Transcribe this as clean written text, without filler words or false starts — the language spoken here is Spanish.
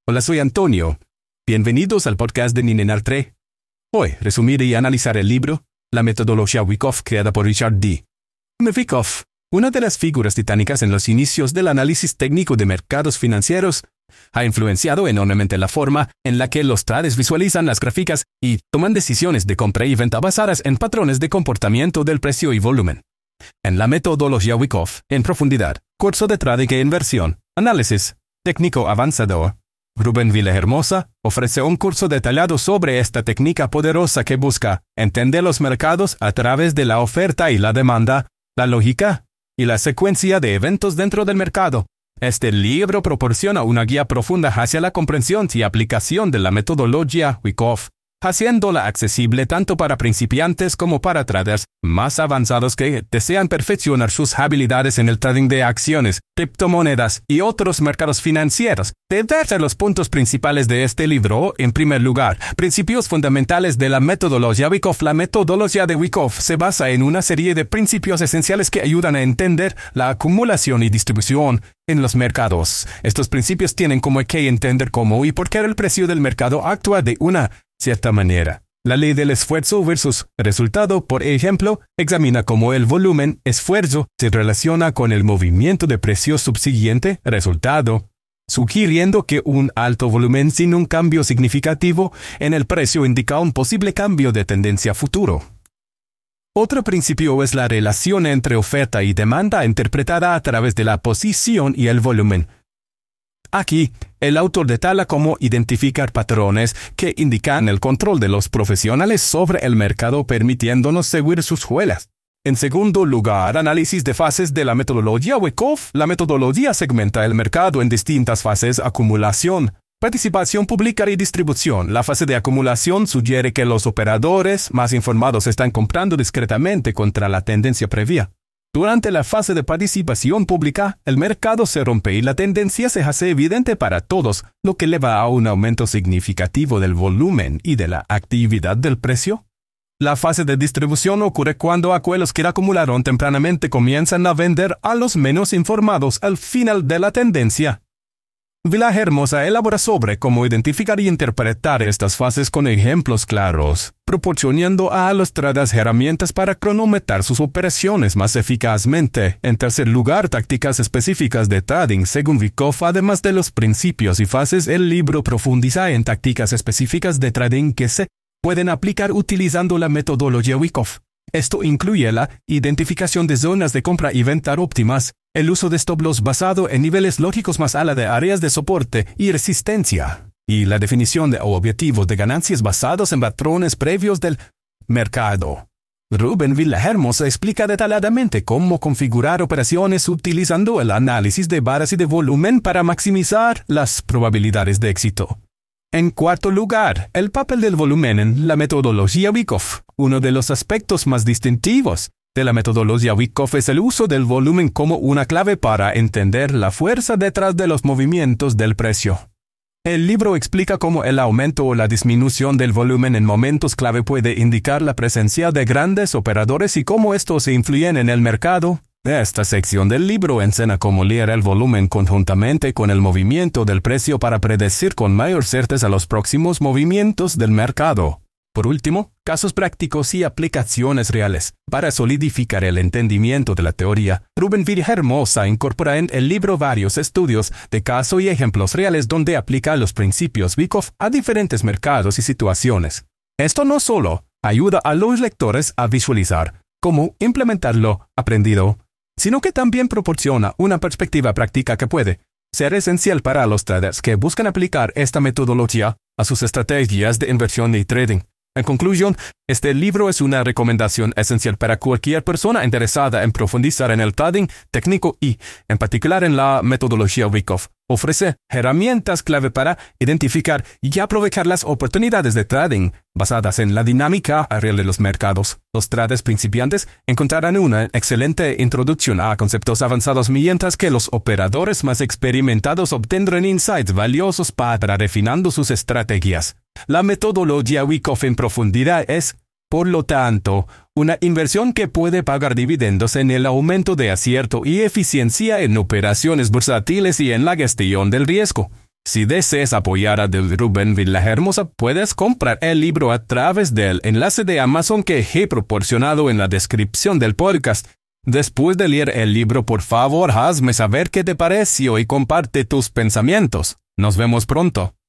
Hola, soy Antonio. Bienvenidos al podcast de Ninenartre. Hoy resumiré y analizar el libro La metodología Wyckoff, creada por Richard D. Wyckoff, una de las figuras titánicas en los inicios del análisis técnico de mercados financieros, ha influenciado enormemente la forma en la que los traders visualizan las gráficas y toman decisiones de compra y venta basadas en patrones de comportamiento del precio y volumen. En la metodología Wyckoff, en profundidad, curso de trading e inversión, análisis técnico avanzado, Rubén Villahermosa ofrece un curso detallado sobre esta técnica poderosa que busca entender los mercados a través de la oferta y la demanda, la lógica y la secuencia de eventos dentro del mercado. Este libro proporciona una guía profunda hacia la comprensión y aplicación de la metodología Wyckoff, haciéndola accesible tanto para principiantes como para traders más avanzados que desean perfeccionar sus habilidades en el trading de acciones, criptomonedas y otros mercados financieros. Diversos los puntos principales de este libro. En primer lugar, principios fundamentales de la metodología Wyckoff. La metodología de Wyckoff se basa en una serie de principios esenciales que ayudan a entender la acumulación y distribución en los mercados. Estos principios tienen como que entender cómo y por qué el precio del mercado actúa de una cierta manera. La ley del esfuerzo versus resultado, por ejemplo, examina cómo el volumen esfuerzo se relaciona con el movimiento de precio subsiguiente resultado, sugiriendo que un alto volumen sin un cambio significativo en el precio indica un posible cambio de tendencia futuro. Otro principio es la relación entre oferta y demanda interpretada a través de la posición y el volumen. Aquí, el autor detalla cómo identificar patrones que indican el control de los profesionales sobre el mercado, permitiéndonos seguir sus huellas. En segundo lugar, análisis de fases de la metodología Wyckoff. La metodología segmenta el mercado en distintas fases: acumulación, participación pública y distribución. La fase de acumulación sugiere que los operadores más informados están comprando discretamente contra la tendencia previa. Durante la fase de participación pública, el mercado se rompe y la tendencia se hace evidente para todos, lo que lleva a un aumento significativo del volumen y de la actividad del precio. La fase de distribución ocurre cuando aquellos que acumularon tempranamente comienzan a vender a los menos informados al final de la tendencia. Villahermosa elabora sobre cómo identificar y interpretar estas fases con ejemplos claros, proporcionando a los traders herramientas para cronometrar sus operaciones más eficazmente. En tercer lugar, tácticas específicas de trading. Según Wyckoff, además de los principios y fases, el libro profundiza en tácticas específicas de trading que se pueden aplicar utilizando la metodología Wyckoff. Esto incluye la identificación de zonas de compra y venta óptimas, el uso de stop loss basado en niveles lógicos más allá de áreas de soporte y resistencia, y la definición de objetivos de ganancias basados en patrones previos del mercado. Rubén Villahermosa explica detalladamente cómo configurar operaciones utilizando el análisis de barras y de volumen para maximizar las probabilidades de éxito. En cuarto lugar, el papel del volumen en la metodología Wyckoff. Uno de los aspectos más distintivos de la metodología Wyckoff es el uso del volumen como una clave para entender la fuerza detrás de los movimientos del precio. El libro explica cómo el aumento o la disminución del volumen en momentos clave puede indicar la presencia de grandes operadores y cómo estos influyen en el mercado. Esta sección del libro enseña cómo leer el volumen conjuntamente con el movimiento del precio para predecir con mayor certeza los próximos movimientos del mercado. Por último, casos prácticos y aplicaciones reales. Para solidificar el entendimiento de la teoría, Rubén Villahermosa incorpora en el libro varios estudios de caso y ejemplos reales donde aplica los principios Wyckoff a diferentes mercados y situaciones. Esto no solo ayuda a los lectores a visualizar cómo implementar lo aprendido, sino que también proporciona una perspectiva práctica que puede ser esencial para los traders que buscan aplicar esta metodología a sus estrategias de inversión y trading. En conclusión, este libro es una recomendación esencial para cualquier persona interesada en profundizar en el trading técnico y, en particular, en la metodología Wyckoff. Ofrece herramientas clave para identificar y aprovechar las oportunidades de trading basadas en la dinámica real de los mercados. Los traders principiantes encontrarán una excelente introducción a conceptos avanzados, mientras que los operadores más experimentados obtendrán insights valiosos para refinando sus estrategias. La metodología Wyckoff en profundidad es, por lo tanto, una inversión que puede pagar dividendos en el aumento de acierto y eficiencia en operaciones bursátiles y en la gestión del riesgo. Si deseas apoyar a Del Rubén Villahermosa, puedes comprar el libro a través del enlace de Amazon que he proporcionado en la descripción del podcast. Después de leer el libro, por favor, hazme saber qué te pareció y comparte tus pensamientos. Nos vemos pronto.